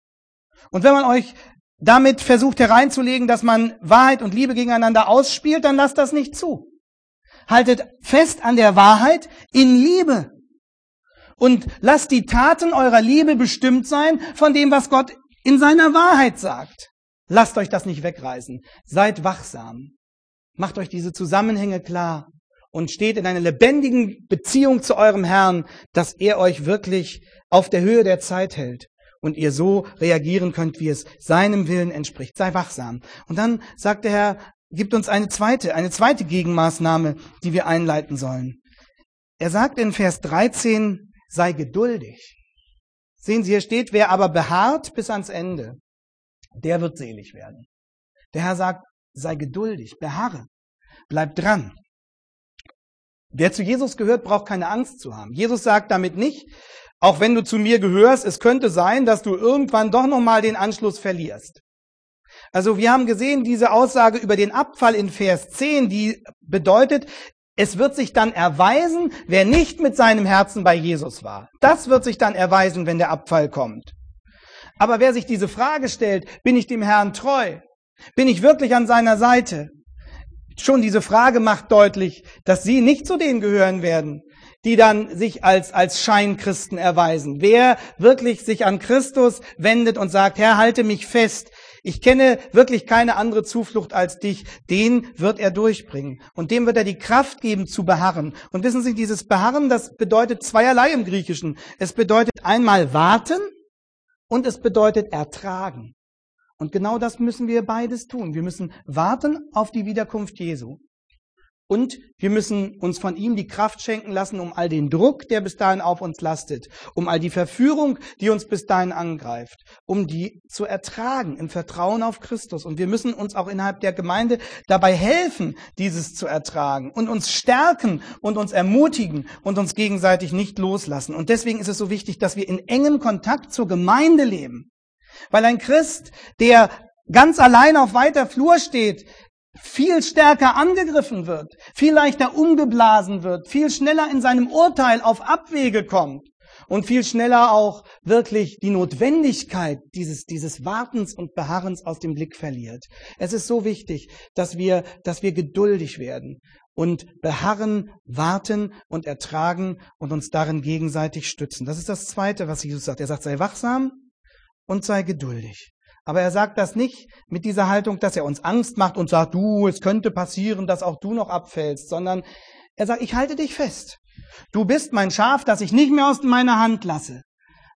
Und wenn man euch damit versucht hereinzulegen, dass man Wahrheit und Liebe gegeneinander ausspielt, dann lasst das nicht zu. Haltet fest an der Wahrheit in Liebe. Und lasst die Taten eurer Liebe bestimmt sein von dem, was Gott in seiner Wahrheit sagt. Lasst euch das nicht wegreißen. Seid wachsam. Macht euch diese Zusammenhänge klar und steht in einer lebendigen Beziehung zu eurem Herrn, dass er euch wirklich auf der Höhe der Zeit hält und ihr so reagieren könnt, wie es seinem Willen entspricht. Sei wachsam. Und dann sagt der Herr, gibt uns eine zweite, eine zweite Gegenmaßnahme, die wir einleiten sollen. Er sagt in Vers dreizehn, sei geduldig. Sehen Sie, hier steht, wer aber beharrt bis ans Ende, der wird selig werden. Der Herr sagt, sei geduldig, beharre, bleib dran. Wer zu Jesus gehört, braucht keine Angst zu haben. Jesus sagt damit nicht, auch wenn du zu mir gehörst, es könnte sein, dass du irgendwann doch nochmal den Anschluss verlierst. Also wir haben gesehen, diese Aussage über den Abfall in Vers zehn, die bedeutet, es wird sich dann erweisen, wer nicht mit seinem Herzen bei Jesus war. Das wird sich dann erweisen, wenn der Abfall kommt. Aber wer sich diese Frage stellt, bin ich dem Herrn treu? Bin ich wirklich an seiner Seite? Schon diese Frage macht deutlich, dass sie nicht zu denen gehören werden, die dann sich als, als Scheinchristen erweisen. Wer wirklich sich an Christus wendet und sagt, Herr, halte mich fest. Ich kenne wirklich keine andere Zuflucht als dich. Den wird er durchbringen. Und dem wird er die Kraft geben zu beharren. Und wissen Sie, dieses Beharren, das bedeutet zweierlei im Griechischen. Es bedeutet einmal warten und es bedeutet ertragen. Und genau das müssen wir beides tun. Wir müssen warten auf die Wiederkunft Jesu. Und wir müssen uns von ihm die Kraft schenken lassen, um all den Druck, der bis dahin auf uns lastet, um all die Verführung, die uns bis dahin angreift, um die zu ertragen im Vertrauen auf Christus. Und wir müssen uns auch innerhalb der Gemeinde dabei helfen, dieses zu ertragen und uns stärken und uns ermutigen und uns gegenseitig nicht loslassen. Und deswegen ist es so wichtig, dass wir in engem Kontakt zur Gemeinde leben. Weil ein Christ, der ganz allein auf weiter Flur steht, viel stärker angegriffen wird, viel leichter umgeblasen wird, viel schneller in seinem Urteil auf Abwege kommt und viel schneller auch wirklich die Notwendigkeit dieses, dieses Wartens und Beharrens aus dem Blick verliert. Es ist so wichtig, dass wir, dass wir geduldig werden und beharren, warten und ertragen und uns darin gegenseitig stützen. Das ist das Zweite, was Jesus sagt. Er sagt, sei wachsam und sei geduldig. Aber er sagt das nicht mit dieser Haltung, dass er uns Angst macht und sagt, du, es könnte passieren, dass auch du noch abfällst, sondern er sagt, ich halte dich fest. Du bist mein Schaf, das ich nicht mehr aus meiner Hand lasse.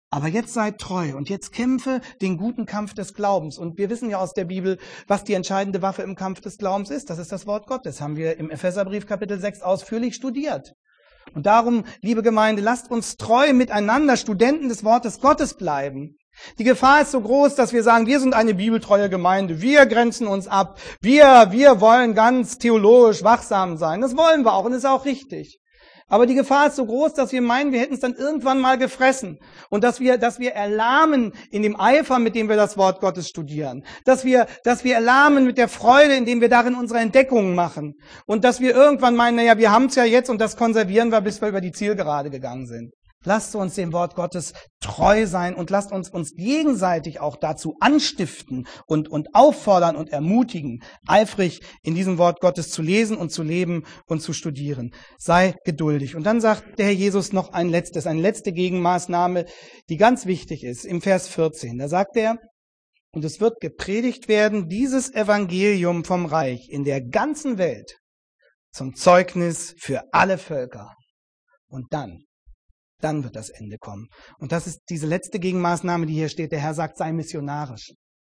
Aber jetzt seid treu und jetzt kämpfe den guten Kampf des Glaubens. Und wir wissen ja aus der Bibel, was die entscheidende Waffe im Kampf des Glaubens ist. Das ist das Wort Gottes. Haben wir im Epheserbrief Kapitel sechs ausführlich studiert. Und darum, liebe Gemeinde, lasst uns treu miteinander Studenten des Wortes Gottes bleiben. Die Gefahr ist so groß, dass wir sagen, wir sind eine bibeltreue Gemeinde, wir grenzen uns ab, wir, wir wollen ganz theologisch wachsam sein. Das wollen wir auch und das ist auch richtig. Aber die Gefahr ist so groß, dass wir meinen, wir hätten es dann irgendwann mal gefressen. Und dass wir, dass wir erlahmen in dem Eifer, mit dem wir das Wort Gottes studieren. Dass wir, dass wir erlahmen mit der Freude, indem wir darin unsere Entdeckungen machen. Und dass wir irgendwann meinen, naja, wir haben es ja jetzt und das konservieren wir, bis wir über die Zielgerade gegangen sind. Lasst uns dem Wort Gottes treu sein und lasst uns uns gegenseitig auch dazu anstiften und, und auffordern und ermutigen, eifrig in diesem Wort Gottes zu lesen und zu leben und zu studieren. Sei geduldig. Und dann sagt der Herr Jesus noch ein letztes, eine letzte Gegenmaßnahme, die ganz wichtig ist, im Vers vierzehn. Da sagt er, und es wird gepredigt werden, dieses Evangelium vom Reich in der ganzen Welt zum Zeugnis für alle Völker. Und dann Dann wird das Ende kommen. Und das ist diese letzte Gegenmaßnahme, die hier steht. Der Herr sagt, sei missionarisch.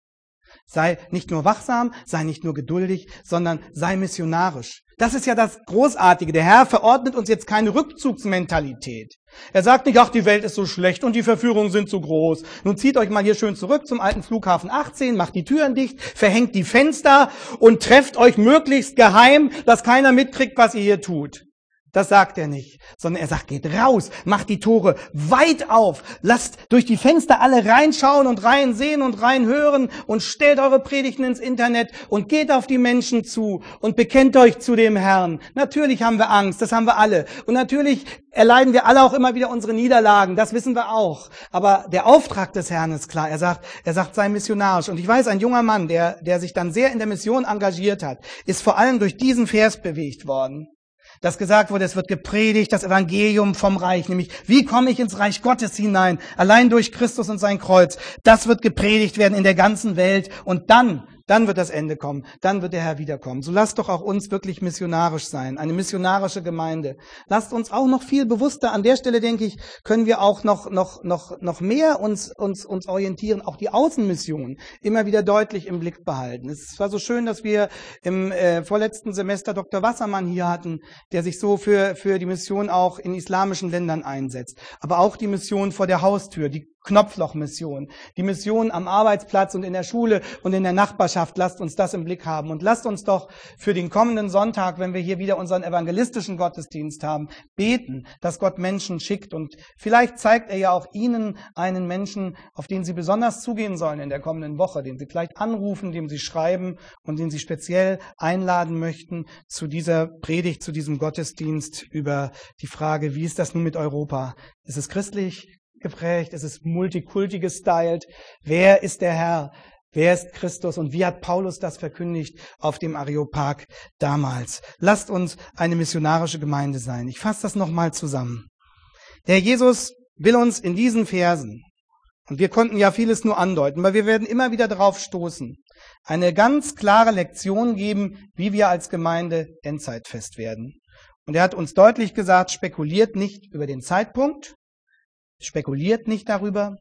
Sei nicht nur wachsam, sei nicht nur geduldig, sondern sei missionarisch. Das ist ja das Großartige. Der Herr verordnet uns jetzt keine Rückzugsmentalität. Er sagt nicht, ach, die Welt ist so schlecht und die Verführungen sind so groß. Nun zieht euch mal hier schön zurück zum alten Flughafen achtzehn, macht die Türen dicht, verhängt die Fenster und trefft euch möglichst geheim, dass keiner mitkriegt, was ihr hier tut. Das sagt er nicht, sondern er sagt, geht raus, macht die Tore weit auf, lasst durch die Fenster alle reinschauen und reinsehen und reinhören und stellt eure Predigten ins Internet und geht auf die Menschen zu und bekennt euch zu dem Herrn. Natürlich haben wir Angst, das haben wir alle. Und natürlich erleiden wir alle auch immer wieder unsere Niederlagen, das wissen wir auch. Aber der Auftrag des Herrn ist klar, er sagt, er sagt, sei missionarisch. Und ich weiß, ein junger Mann, der, der sich dann sehr in der Mission engagiert hat, ist vor allem durch diesen Vers bewegt worden. Dass gesagt wurde, es wird gepredigt, das Evangelium vom Reich, nämlich wie komme ich ins Reich Gottes hinein, allein durch Christus und sein Kreuz. Das wird gepredigt werden in der ganzen Welt und dann, dann wird das Ende kommen, dann wird der Herr wiederkommen. So lasst doch auch uns wirklich missionarisch sein, eine missionarische Gemeinde. Lasst uns auch noch viel bewusster, an der Stelle denke ich, können wir auch noch, noch, noch, noch mehr uns, uns, uns orientieren, auch die Außenmission immer wieder deutlich im Blick behalten. Es war so schön, dass wir im äh, vorletzten Semester Doktor Wassermann hier hatten, der sich so für, für die Mission auch in islamischen Ländern einsetzt. Aber auch die Mission vor der Haustür, die Knopflochmission, die Mission am Arbeitsplatz und in der Schule und in der Nachbarschaft, lasst uns das im Blick haben. Und lasst uns doch für den kommenden Sonntag, wenn wir hier wieder unseren evangelistischen Gottesdienst haben, beten, dass Gott Menschen schickt. Und vielleicht zeigt er ja auch Ihnen einen Menschen, auf den Sie besonders zugehen sollen in der kommenden Woche, den Sie vielleicht anrufen, dem Sie schreiben und den Sie speziell einladen möchten zu dieser Predigt, zu diesem Gottesdienst über die Frage, wie ist das nun mit Europa? Ist es christlich geprägt? Ist es multikulti gestylt? Wer ist der Herr? Wer ist Christus? Und wie hat Paulus das verkündigt auf dem Areopag damals? Lasst uns eine missionarische Gemeinde sein. Ich fasse das nochmal zusammen. Der Jesus will uns in diesen Versen, und wir konnten ja vieles nur andeuten, aber wir werden immer wieder darauf stoßen, eine ganz klare Lektion geben, wie wir als Gemeinde endzeitfest werden. Und er hat uns deutlich gesagt, spekuliert nicht über den Zeitpunkt, spekuliert nicht darüber,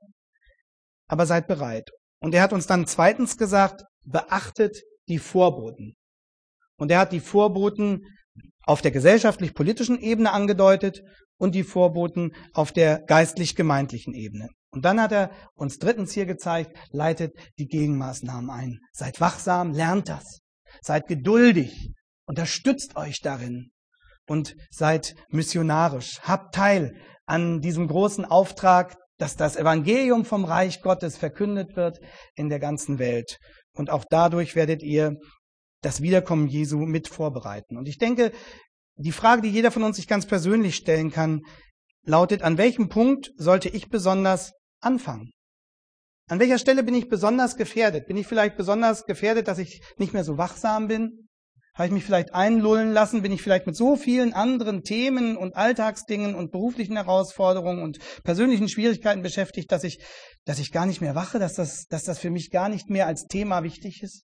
aber seid bereit. Und er hat uns dann zweitens gesagt, beachtet die Vorboten. Und er hat die Vorboten auf der gesellschaftlich-politischen Ebene angedeutet und die Vorboten auf der geistlich-gemeindlichen Ebene. Und dann hat er uns drittens hier gezeigt, leitet die Gegenmaßnahmen ein. Seid wachsam, lernt das. Seid geduldig, unterstützt euch darin und seid missionarisch. Habt teil an diesem großen Auftrag, dass das Evangelium vom Reich Gottes verkündet wird in der ganzen Welt. Und auch dadurch werdet ihr das Wiederkommen Jesu mit vorbereiten. Und ich denke, die Frage, die jeder von uns sich ganz persönlich stellen kann, lautet, an welchem Punkt sollte ich besonders anfangen? An welcher Stelle bin ich besonders gefährdet? Bin ich vielleicht besonders gefährdet, dass ich nicht mehr so wachsam bin? Habe ich mich vielleicht einlullen lassen? Bin ich vielleicht mit so vielen anderen Themen und Alltagsdingen und beruflichen Herausforderungen und persönlichen Schwierigkeiten beschäftigt, dass ich, dass ich gar nicht mehr wache, dass das, dass das für mich gar nicht mehr als Thema wichtig ist?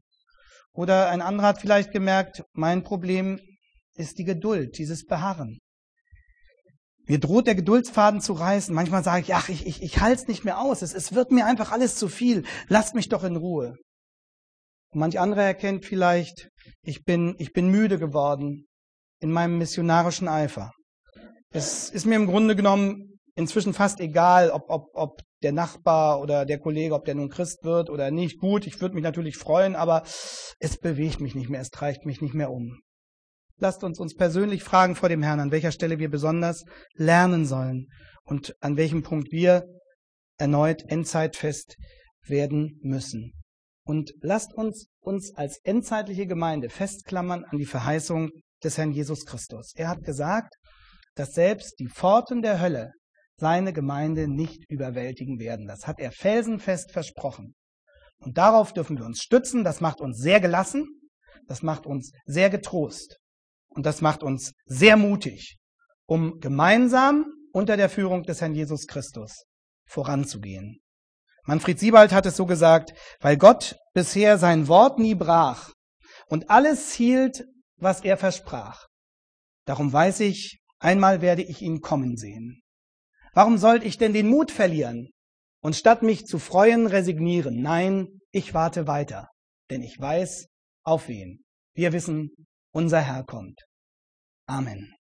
Oder ein anderer hat vielleicht gemerkt, mein Problem ist die Geduld, dieses Beharren. Mir droht der Geduldsfaden zu reißen. Manchmal sage ich, ach, ich, ich, ich halte es nicht mehr aus. Es, es wird mir einfach alles zu viel. Lasst mich doch in Ruhe. Und manch anderer erkennt vielleicht, ich bin, ich bin müde geworden in meinem missionarischen Eifer. Es ist mir im Grunde genommen inzwischen fast egal, ob, ob, ob der Nachbar oder der Kollege, ob der nun Christ wird oder nicht. Gut, ich würde mich natürlich freuen, aber es bewegt mich nicht mehr, es treibt mich nicht mehr um. Lasst uns uns persönlich fragen vor dem Herrn, an welcher Stelle wir besonders lernen sollen und an welchem Punkt wir erneut endzeitfest werden müssen. Und lasst uns uns als endzeitliche Gemeinde festklammern an die Verheißung des Herrn Jesus Christus. Er hat gesagt, dass selbst die Pforten der Hölle seine Gemeinde nicht überwältigen werden. Das hat er felsenfest versprochen. Und darauf dürfen wir uns stützen. Das macht uns sehr gelassen, das macht uns sehr getrost und das macht uns sehr mutig, um gemeinsam unter der Führung des Herrn Jesus Christus voranzugehen. Manfred Siebald hat es so gesagt, weil Gott bisher sein Wort nie brach und alles hielt, was er versprach. Darum weiß ich, einmal werde ich ihn kommen sehen. Warum sollte ich denn den Mut verlieren und statt mich zu freuen resignieren? Nein, ich warte weiter, denn ich weiß, auf wen. Wir wissen, unser Herr kommt. Amen.